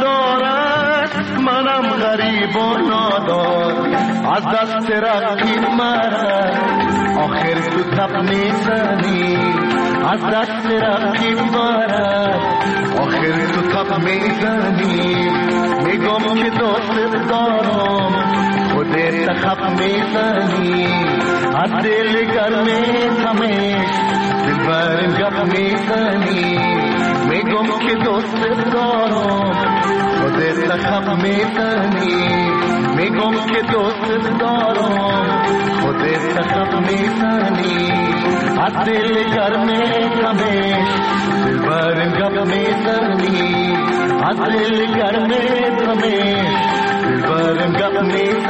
دارد منم غریب و نادار از دست رقیب مرد آخر تو تب میزنی از دست رقیب مرد آخر تو تب میزنی میگم که دوست دارم خودت خب میزنی از دل گرم تمیش دلبرم گپ میزنی میگم که دوست دارم خودت خب میزنی میگم که دوست دارم خودت خب میزنی از دل گرم تمیش دلبرم گپ میزنی از دل گرم تمیش دلبرم گپ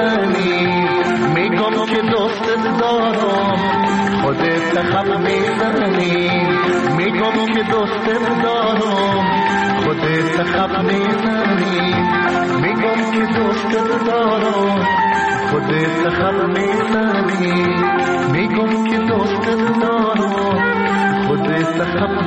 میزنی میگم که دوست دارم خودت خب میزنی میگم که دوست دارم خودت خب میزنی میگم که دوست دارم خودت خب میزنی میگم که دوست دارم خودت خب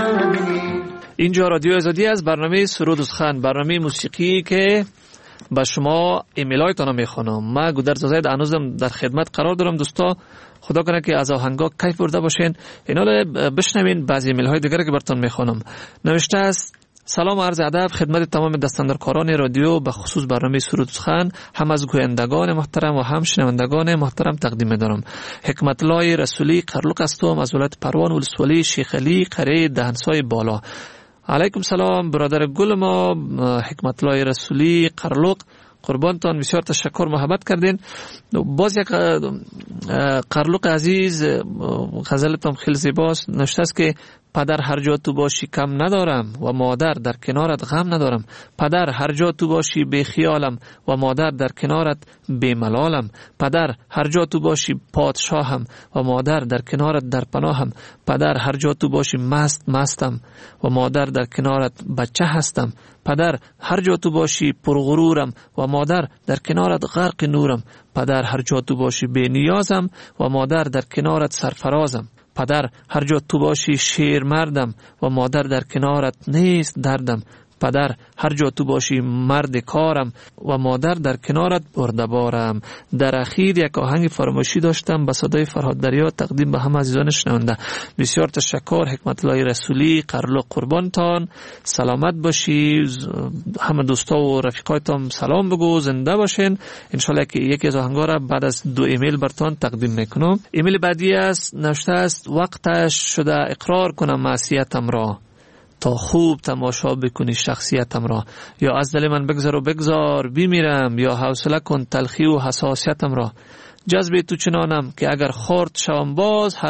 میزنی. اینجا رادیو آزادی از برنامه سرود و سخن، برنامه موسیقی که با شما ایمیل هایتان میخونم. من گودرز زاید هنوزم در خدمت قرار دارم. دوستا خدا کنه که از آهنگا کیف برده باشین. اینا بشنوین بعضی ایمیل های دیگر که براتون میخونم. نوشته است سلام و عرض ادب خدمت تمام دستاندرکاران رادیو، به خصوص برنامه سرود سخن، هم از گویندگان محترم و هم شنوندگان محترم تقدیم دارم. حکمت الله رسولی قرلق هستم از ولایت پروان ولسوالی شیخ علی قریه دهنسای بالا. علیکم سلام برادر گل ما حکمت الله رسولی قرلق، قربانتان، بسیار تشکر محبت کردین. باز یک قرلق عزیز غزلتان خیلی زیباست، نوشته است که پدر هر جا تو باشی کم ندارم و مادر در کنارت غم ندارم. پدر هر جا تو باشی بی خیالم و مادر در کنارت بی ملالم. پدر هر جا تو باشی پادشاهم و مادر در کنارت در پناهم. پدر هر جا تو باشی مستم و مادر در کنارت بچه هستم. پدر هر جا تو باشی پرغرورم و مادر در کنارت غرق نورم. پدر هر جا تو باشی بی نیازم و مادر در کنارت سرفرازم. پدر هر جا تو باشی شیر مردم و مادر در کنارت نیست دردم. پدر هر جا تو باشی مرد کارم و مادر در کنارت بردبارم. در اخیر یک آهنگ فراموشی داشتم به صدای فرهاد دریا تقدیم به همه عزیزان شنونده. بسیار تشکر حکمت الله رسولی قرلق، قربانتان، سلامت باشی. همه دوستا و رفیقایتان سلام بگو، زنده باشین. انشالله که یکی از آهنگا را بعد از 2 ایمیل برتان تقدیم میکنم. ایمیل بعدی است، نوشته است وقتش شده اقرار کنم معصیتم را تا خوب تماشا بکنی شخصیتم را. یا از دل من بگذر و بگذار بمیرم، یا حوصله کن تلخی و حساسیتم را. جذب تو چنانم که اگر خورد شوم باز، هر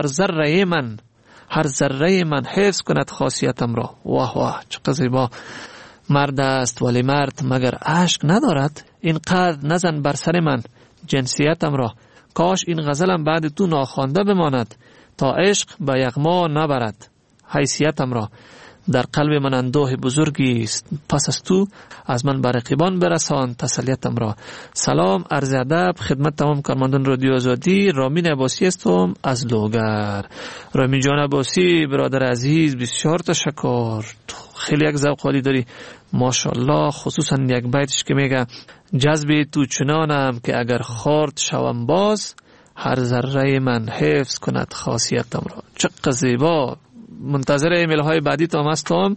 ذره من حفظ کند خاصیتم را. واه واه چقدر زیبا. مرد است ولی مرد مگر عشق ندارد؟ اینقدر نزن بر سر من جنسیتم را. کاش این غزلم بعد تو ناخوانده بماند تا عشق به یغما نبرد حیثیتم را. در قلب من اندوه بزرگی است، پس از تو از من بر رقیبان برسان تسلیتم را. سلام عرض ادب خدمت تمام کارمندان رادیو آزادی. رامین عباسی هستم از لوگر. رامین جان عباسی برادر عزیز بسیار تشکر، خیلی یک ذوق عالی داری ماشاءالله. خصوصا یک بیتش که میگه جذب تو چنانم که اگر خورد شوم باز، هر ذره من حفظ کند خاصیتم را. چقدر زیبا. منتظر ایمیل های بعدی تام هستم.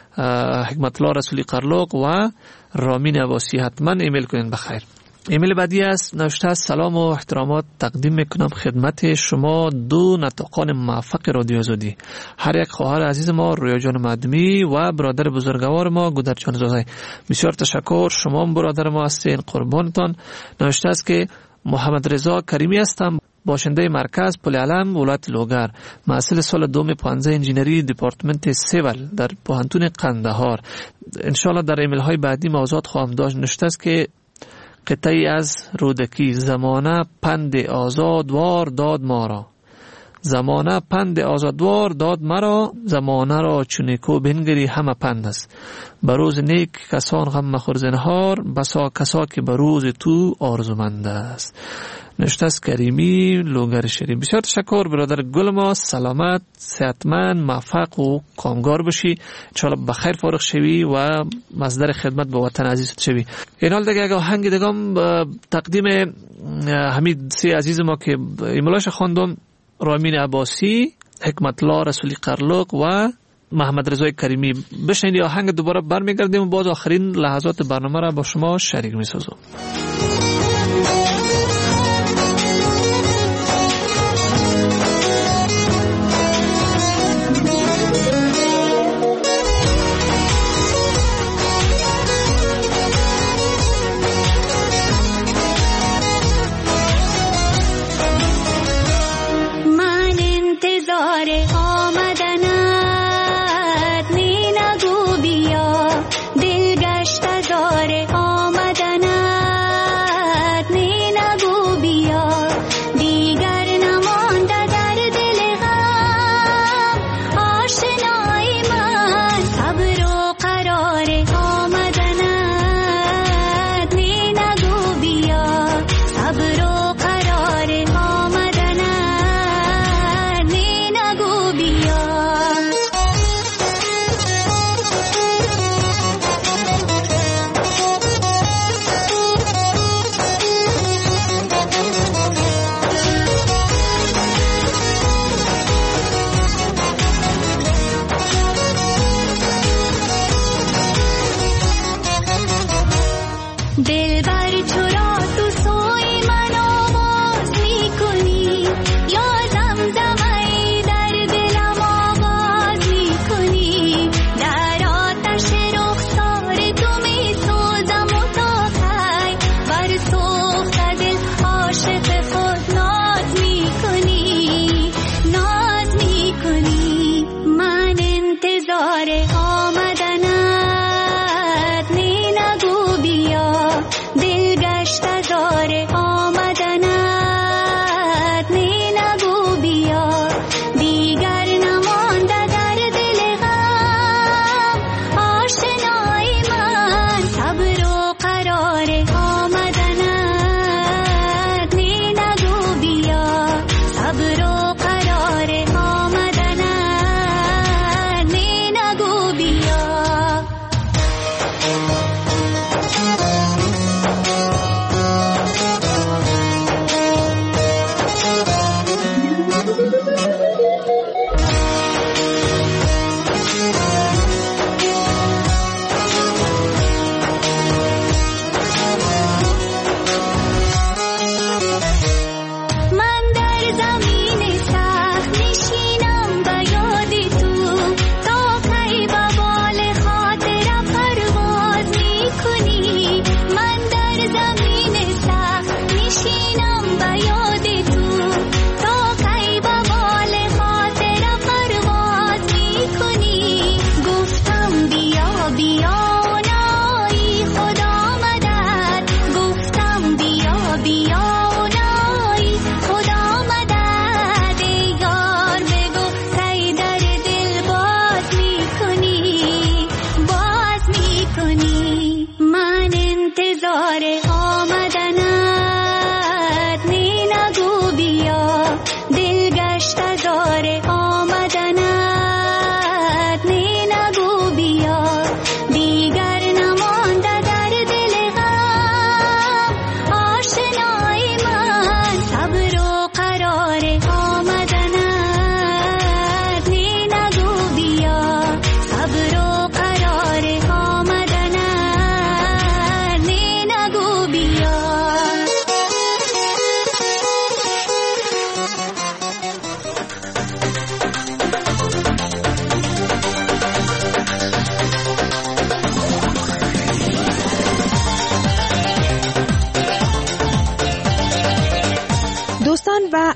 حکمت الله رسولی قرلق و رامین عباسی حتما ایمیل کنین بخیر. ایمیل بعدی است، نوشته است سلام و احترامات تقدیم میکنم خدمت شما دو نطقان موفق رادیو آزادی، هر یک خواهر عزیز ما رویا جان معدمی و برادر بزرگوار ما گودر جان زاده. بسیار تشکر، شما برادر ما هستین، قربانتان. نوشته است که محمد رضا کریمی هستم، باشنده مرکز پل علم ولایت لوگر، محصل سال دوم 15 انجینری دپارتمنت سیول در پوهنتون قندهار. انشالله در ایمیل های بعدی موضوعات خواهم داشت. نوشته است که قطعی از رودکی زمانه پند آزادوار داد ما را، زمانه پند آزادوار داد مرا، زمانه را چونیکو بنگری همه پند است. بروز نیک کسان غم مخور زنهار، بسا کسا که بروز تو آرزومند است. نوشته است کریمی لوگر شریف. بسیار تشکر برادر گل ما، سلامت، صحتمند، موفق و کامگار باشی، انشاءالله بخیر فارغ شوی و مصدر خدمت به وطن عزیزت شوی. این حال دیگه آهنگ دیگم تقدیم حمید سی عزیز ما که ایمیلاش خواندم، رامین عباسی، حکمت الله رسولی قرلق و محمد رضا کریمی. بشنید آهنگ دوباره برمیگردیم و باز آخرین لحظات برنامه را با شما شریک می‌سازم.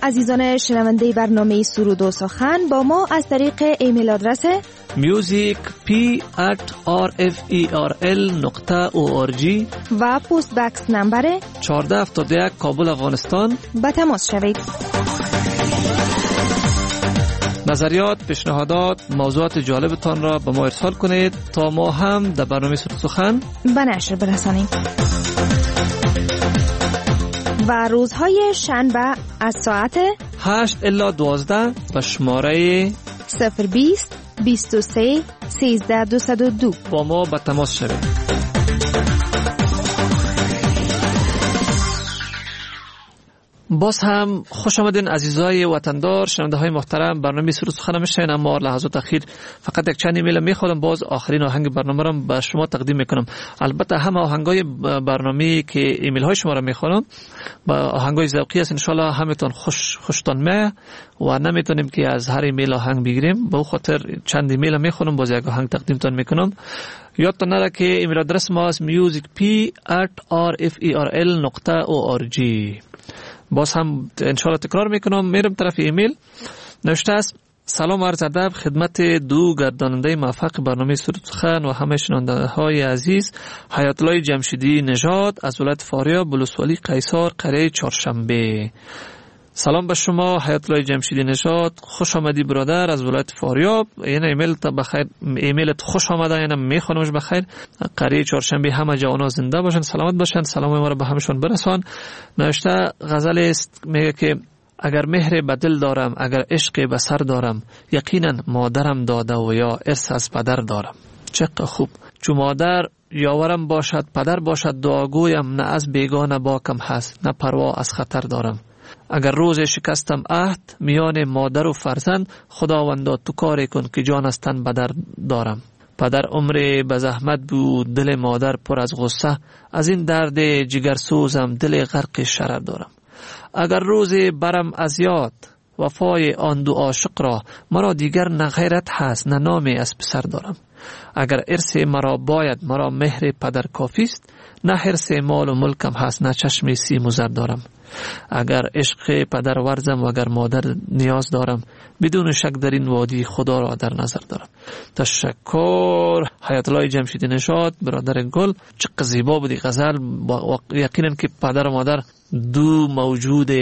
عزیزان شنونده برنامه سرود و سخن با ما از طریق ایمیل آدرس musicp@rferl.org و پست بکس نمبر 1471 کابل افغانستان به تماس شوید. نظریات، پیشنهادات، موضوعات جالبتان را به ما ارسال کنید تا ما هم در برنامه سرود سخن به نشر برسانیم. و روزهای شنبه از ساعت 8 الی 12 به شماره 020 23 13 202 با ما به تماس شوید. باز هم خوش آمدین عزیزای وطندار، شنونده های محترم. برنامه سرود سخن میشین، اما لحظات اخیر فقط یک چند ایمیل میخوام باز آخرین آهنگ برنامه را به شما تقدیم میکنم. البته همه آهنگای برنامه که ایمیل های شما را میخوام با آهنگای ذوقی است، ان شاء الله همتون خوشتون میاد و نمیتونیم که از هر ایمیل آهنگ بگیریم. به خاطر چند ایمیل میخوام باز یک آهنگ تقدیمتون میکنم. یادتون نره که ایمیل آدرس ما است musicp@rferl.org. باز هم انشاءالله تکرار میکنم، میرم طرف ایمیل. نوشته است: سلام عرض ادب خدمت دو گرداننده موفق برنامه سرود سخن و همه شنونده های عزیز. حیات الله جمشیدی نژاد از ولایت فاریاب، بلوسوالی قیصر، قریه چهارشنبه. سلام به شما حیات الله جمشیدی نژاد، خوش آمدی برادر از ولایت فاریاب. این ایمیل تا بخیر، ایمیلت خوش آمده، یعنی میخوانمش بخیر. قریه چهارشنبه همه جوانا زنده باشن، سلامت باشن. سلام ما را به همشون برسان. نوشته غزل است، میگه که اگر مهر به دل دارم، اگر عشق به سر دارم، یقینا مادرم داده و یا ارث از پدر دارم. چقدر خوب. چون مادر یاورم باشد، پدر باشد دعاگویم، نه از بیگانه باکم هست، نه پروا از خطر دارم. اگر روز شکستم عهد میان مادر و فرزند، خداوندا تو کاری کن که جان از تن بدر دارم. پدر عمر به زحمت بود، دل مادر پر از غصه، از این درد جگر سوزم، دل غرق شرر دارم. اگر روز برم از یاد وفای آن دو عاشق را، مرا دیگر نه غیرت هست نه نامی از پسر دارم. اگر ارث مرا باید، مرا مهر پدر کافیست، نه حرص مال و ملکم هست، نه چشم سیم و زر دارم. اگر عشق پدر ورزم و اگر مادر نیاز دارم، بدون شک در این وادی خدا را در نظر دارم. تشکر حیات الله جمشیدی نژاد برادر گل. چقدر زیبا بودی غزل. یقینا که پدر و مادر دو موجود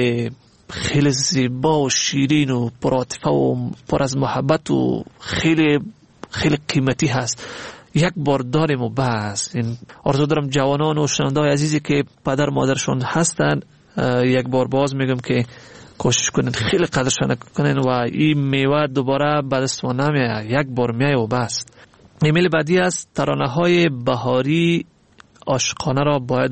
خیلی زیبا و شیرین و پرعاطفه و پر از محبت و خیلی خیلی قیمتی هست. یک بار داریم و بس. این آرزو دارم جوانان و شنونده های عزیزی که پدر مادرشون هستن یک بار باز میگم که کوشش کنید خیلی قدرشان کنین و این میوه دوباره به دستتون نمیاد، یک بار میای و بس. ایمیل بعدی است: ترانه های بهاری عاشقانه را باید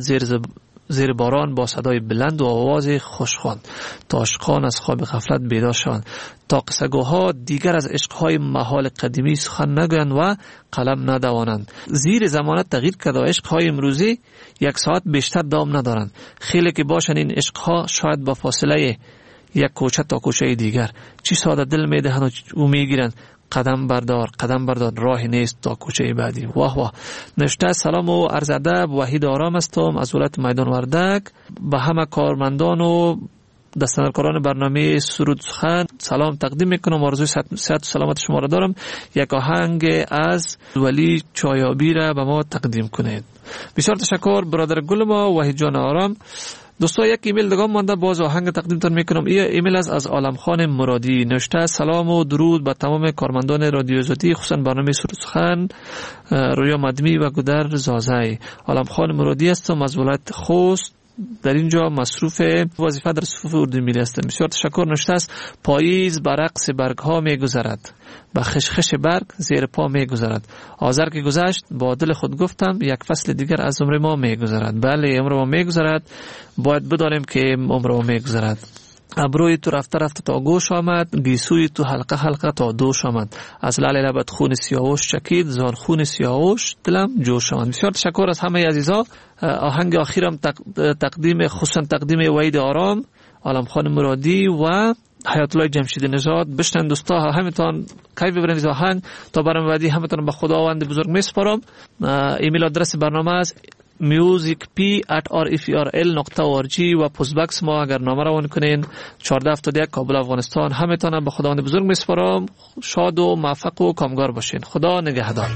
زیر باران با صدای بلند و آواز خوشخوان تا عاشقان از خواب غفلت بیدار شوند، تا قصه‌گوها دیگر از عشقهای محال قدیمی سخن نگویند و قلم ندوانند. زیر زمانت تغییر کرده و عشقهای امروزی یک ساعت بیشتر دام ندارند. خیلی که باشن این عشقها شاید با فاصله یک کوچه تا کوچه دیگر، چی ساده دل میدهند و میگیرند. قدم بردار راهی نیست تا کوچه بعدی. واه واه. نوشته: سلام و عرض ادب، وحید آرام هستم از ولایت میدان وردک. به همه کارمندان و دستندرکاران برنامه سرود سخن سلام تقدیم میکنم. آرزوی صحت و سلامت شما را دارم. یک آهنگ از ولی چایابی را به ما تقدیم کنید. بسیار تشکر برادر گل ما وحید جان آرام. دوستا یک ایمیل دیگه مانده، باز آهنگ تقدیمتون میکنم. این ایمیل از عالم خان مرادی. نوشته: سلام و درود به تمام کارمندان رادیو آزادی، خصوصا برنامه سرود سخن، رویا مدمی و گودر زازای. عالم خان مرادی هستم از ولایت خوست. در اینجا مصروف وظیفه در صفوف اردو ملی هستم. بسیار تشکر. نوشته است: پاییز بر رقص برگ ها می گذرد، با خشخش برگ زیر پا می گذرد. آذر که گذشت با دل خود گفتم، یک فصل دیگر از عمر ما می گذرد. بله عمر ما می گذرد، باید بدانیم که عمر ما می گذرد. ابروی تو رفته رفته تا گوش آمد، گیسوی تو حلقه حلقه تا دوش آمد. از لعل لبت خون سیاوش چکید، زان خون سیاوش دلم جوش آمد. بسیار تشکر از همه عزیزا. آهنگ آخرم تقدیم خصوصا تقدیم وحید آرام، عالم خان مرادی و حیات الله جمشیدی نژاد. بشنن دوستا، همتون کیف ببرید آهنگ. تا برنامه بعدی همتون به خداوند بزرگ میسپارم. ایمیل آدرس برنامه است musicp@refrl.org و پستبکس ما اگر نامه روان کنین 1471 کابل افغانستان. همتون به خداوند بزرگ میسپارم. شاد و موفق و کامگار باشین. خدا نگهدار.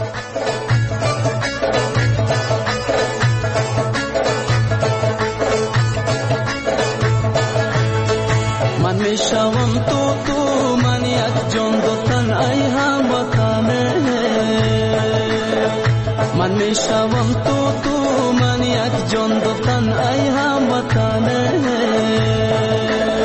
من میشوم تو من یک جان دو تن ای هموطنه. من میشوم تو من یک جان دو تن ای هموطنه.